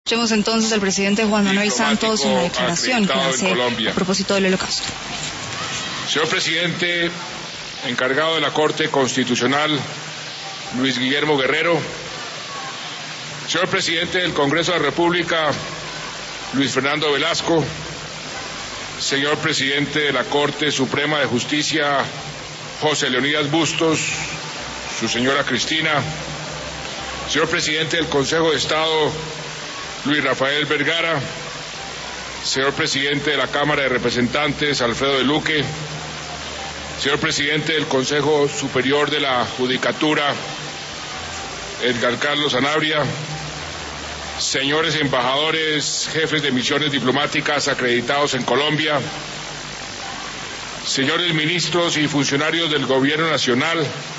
Escuchemos entonces al presidente Juan Manuel Santos en la declaración que hace a propósito del Holocausto. Señor presidente encargado de la Corte Constitucional, Luis Guillermo Guerrero. Señor presidente del Congreso de la República, Luis Fernando Velasco. Señor presidente de la Corte Suprema de Justicia, José Leonidas Bustos, su señora Cristina. Señor presidente del Consejo de Estado, Luis Rafael Vergara. Señor presidente de la Cámara de Representantes, Alfredo de Luque. Señor presidente del Consejo Superior de la Judicatura, Edgar Carlos Sanabria. Señores embajadores, jefes de misiones diplomáticas acreditados en Colombia. Señores ministros y funcionarios del Gobierno Nacional.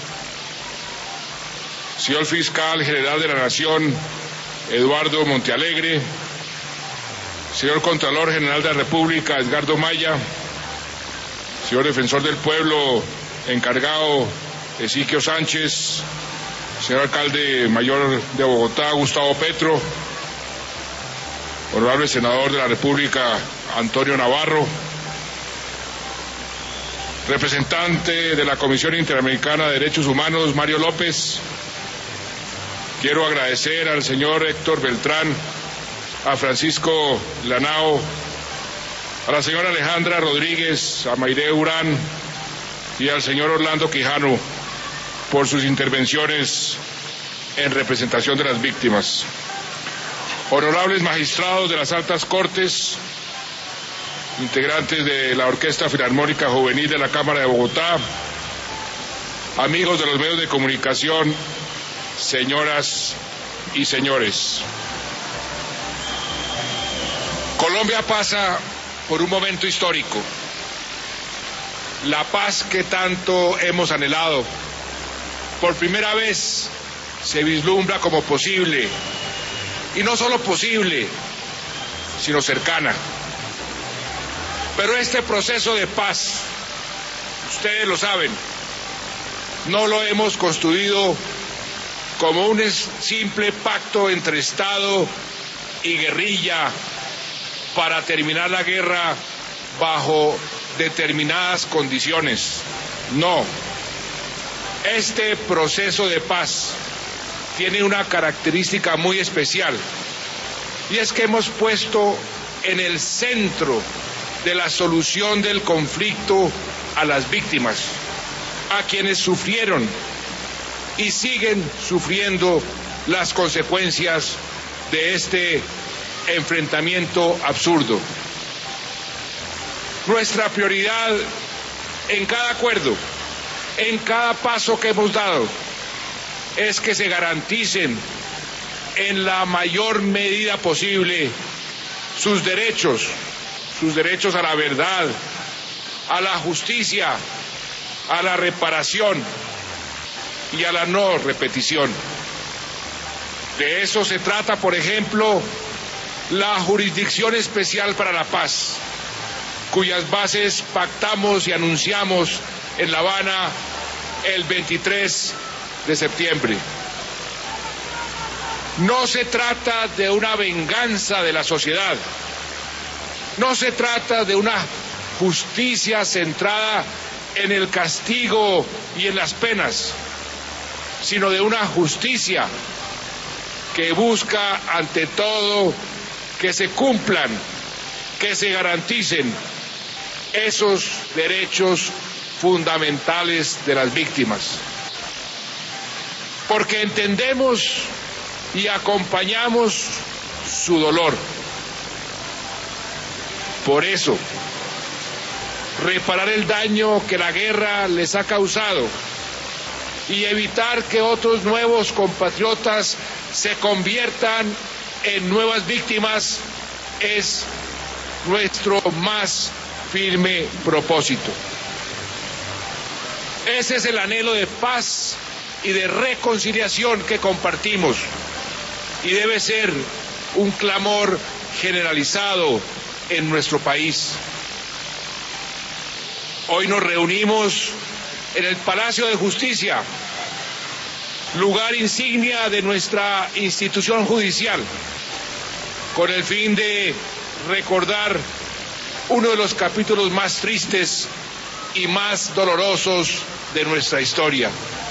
Señor Fiscal General de la Nación, Eduardo Montealegre. Señor Contralor General de la República, Edgardo Maya. Señor Defensor del Pueblo encargado, Ezequiel Sánchez. Señor Alcalde Mayor de Bogotá, Gustavo Petro. Honorable Senador de la República, Antonio Navarro. Representante de la Comisión Interamericana de Derechos Humanos, Mario López. Quiero agradecer al señor Héctor Beltrán, a Francisco Lanao, a la señora Alejandra Rodríguez, a Mayre Urán y al señor Orlando Quijano por sus intervenciones en representación de las víctimas. Honorables magistrados de las altas cortes, integrantes de la Orquesta Filarmónica Juvenil de la Cámara de Bogotá, amigos de los medios de comunicación, señoras y señores. Colombia pasa por un momento histórico. La paz que tanto hemos anhelado, por primera vez se vislumbra como posible, y no solo posible, sino cercana. Pero este proceso de paz, ustedes lo saben, no lo hemos construido como un simple pacto entre Estado y guerrilla para terminar la guerra bajo determinadas condiciones. No. Este proceso de paz tiene una característica muy especial, y es que hemos puesto en el centro de la solución del conflicto a las víctimas, a quienes sufrieron y siguen sufriendo las consecuencias de este enfrentamiento absurdo. Nuestra prioridad en cada acuerdo, en cada paso que hemos dado, es que se garanticen en la mayor medida posible sus derechos a la verdad, a la justicia, a la reparación y a la no repetición. De eso se trata, por ejemplo, la Jurisdicción Especial para la Paz, cuyas bases pactamos y anunciamos en La Habana el 23 de septiembre. No se trata de una venganza de la sociedad, no se trata de una justicia centrada en el castigo y en las penas, sino de una justicia que busca ante todo que se cumplan, que se garanticen esos derechos fundamentales de las víctimas. Porque entendemos y acompañamos su dolor. Por eso, reparar el daño que la guerra les ha causado y evitar que otros nuevos compatriotas se conviertan en nuevas víctimas es nuestro más firme propósito. Ese es el anhelo de paz y de reconciliación que compartimos, y debe ser un clamor generalizado en nuestro país. Hoy nos reunimos en el Palacio de Justicia, lugar insignia de nuestra institución judicial, con el fin de recordar uno de los capítulos más tristes y más dolorosos de nuestra historia.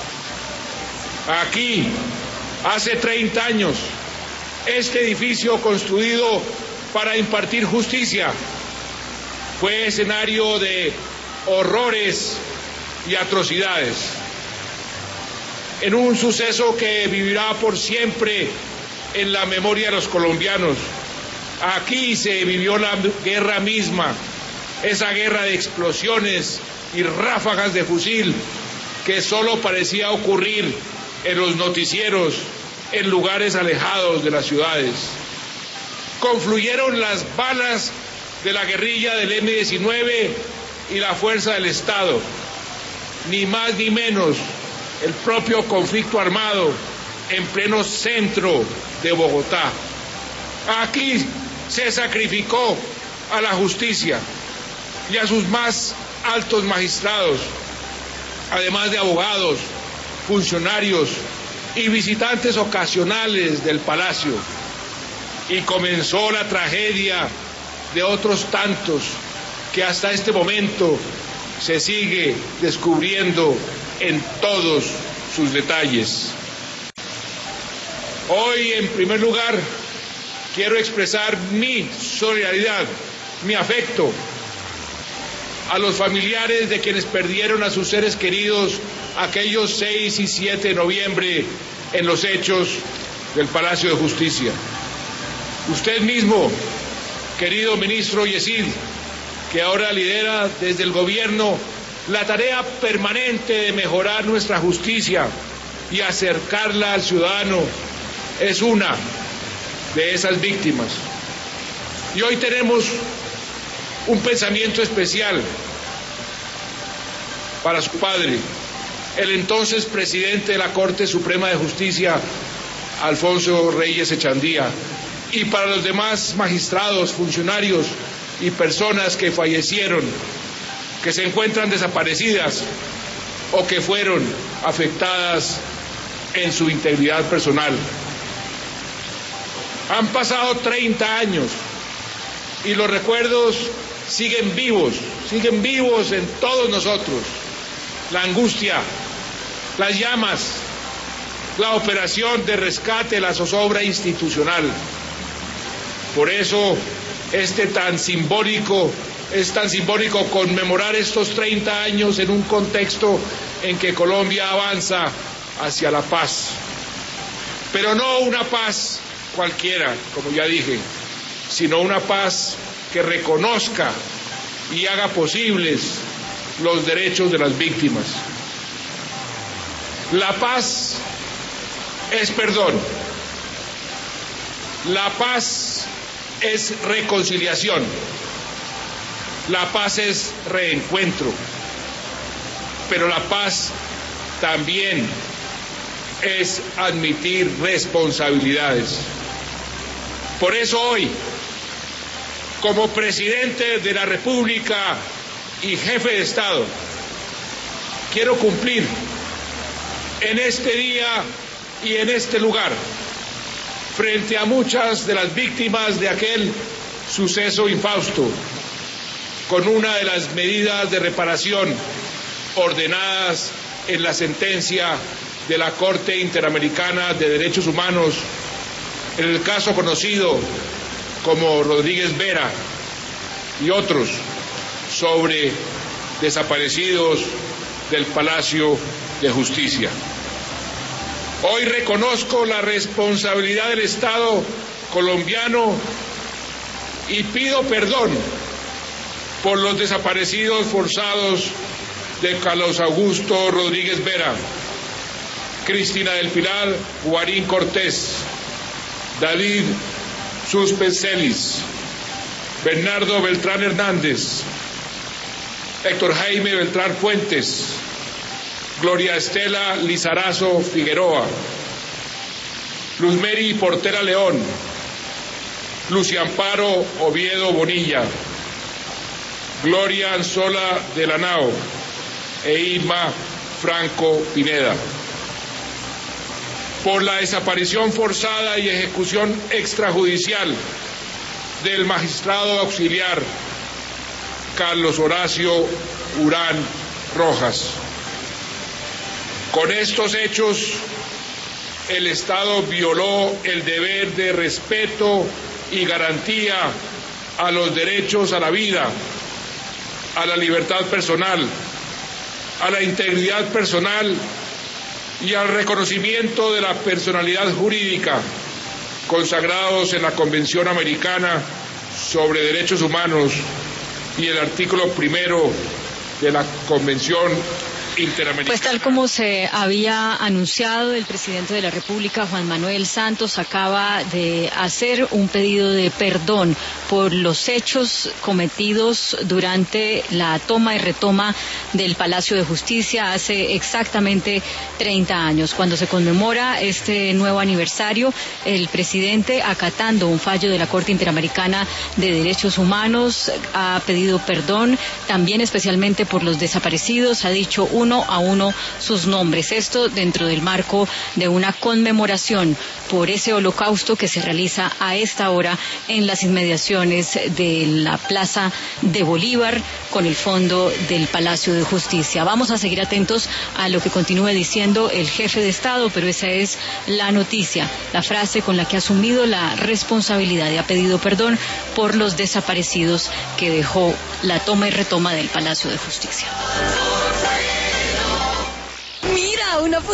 Aquí, hace 30 años, este edificio construido para impartir justicia fue escenario de horrores y atrocidades. En un suceso que vivirá por siempre en la memoria de los colombianos. Aquí se vivió la guerra misma, esa guerra de explosiones y ráfagas de fusil que solo parecía ocurrir en los noticieros, en lugares alejados de las ciudades. Confluyeron las balas de la guerrilla del M-19 y la fuerza del Estado, ni más ni menos el propio conflicto armado en pleno centro de Bogotá. Aquí se sacrificó a la justicia y a sus más altos magistrados, además de abogados, funcionarios y visitantes ocasionales del palacio. Y comenzó la tragedia de otros tantos que hasta este momento se sigue descubriendo en todos sus detalles. Hoy, en primer lugar, quiero expresar mi solidaridad, mi afecto a los familiares de quienes perdieron a sus seres queridos aquellos 6 y 7 de noviembre en los hechos del Palacio de Justicia. Usted mismo, querido ministro Yesid, que ahora lidera desde el gobierno la tarea permanente de mejorar nuestra justicia y acercarla al ciudadano, es una de esas víctimas. Y hoy tenemos un pensamiento especial para su padre, el entonces presidente de la Corte Suprema de Justicia, Alfonso Reyes Echandía, y para los demás magistrados, funcionarios y personas que fallecieron, que se encuentran desaparecidas o que fueron afectadas en su integridad personal. Han pasado 30 años y los recuerdos siguen vivos en todos nosotros. La angustia, las llamas, la operación de rescate, la zozobra institucional. Por eso es tan simbólico conmemorar estos 30 años en un contexto en que Colombia avanza hacia la paz. Pero no una paz cualquiera, como ya dije, sino una paz que reconozca y haga posibles los derechos de las víctimas. La paz es perdón. La paz es reconciliación. La paz es reencuentro. Pero la paz también es admitir responsabilidades. Por eso hoy, como presidente de la República y jefe de Estado, quiero cumplir en este día y en este lugar, frente a muchas de las víctimas de aquel suceso infausto, con una de las medidas de reparación ordenadas en la sentencia de la Corte Interamericana de Derechos Humanos, en el caso conocido como Rodríguez Vera y otros, sobre desaparecidos del Palacio de Justicia. Hoy reconozco la responsabilidad del Estado colombiano y pido perdón por los desaparecidos forzados de Carlos Augusto Rodríguez Vera, Cristina del Pilar Guarín Cortés, David Suspenselis, Bernardo Beltrán Hernández, Héctor Jaime Beltrán Fuentes, Gloria Estela Lizarazo Figueroa, Luzmeri Portera León, Lucia Amparo Oviedo Bonilla, Gloria Anzola de la Nao e Irma Franco Pineda. Por la desaparición forzada y ejecución extrajudicial del magistrado auxiliar Carlos Horacio Urán Rojas. Con estos hechos, el Estado violó el deber de respeto y garantía a los derechos a la vida, a la libertad personal, a la integridad personal y al reconocimiento de la personalidad jurídica consagrados en la Convención Americana sobre Derechos Humanos y el artículo 1 de la Convención Interamericana. Pues tal como se había anunciado, el presidente de la República, Juan Manuel Santos, acaba de hacer un pedido de perdón por los hechos cometidos durante la toma y retoma del Palacio de Justicia hace exactamente 30 años. Cuando se conmemora este nuevo aniversario, el presidente, acatando un fallo de la Corte Interamericana de Derechos Humanos, ha pedido perdón, también especialmente por los desaparecidos, ha dicho uno a uno sus nombres. Esto dentro del marco de una conmemoración por ese holocausto que se realiza a esta hora en las inmediaciones de la Plaza de Bolívar con el fondo del Palacio de Justicia. Vamos a seguir atentos a lo que continúe diciendo el jefe de Estado, pero esa es la noticia, la frase con la que ha asumido la responsabilidad y ha pedido perdón por los desaparecidos que dejó la toma y retoma del Palacio de Justicia. Mira, una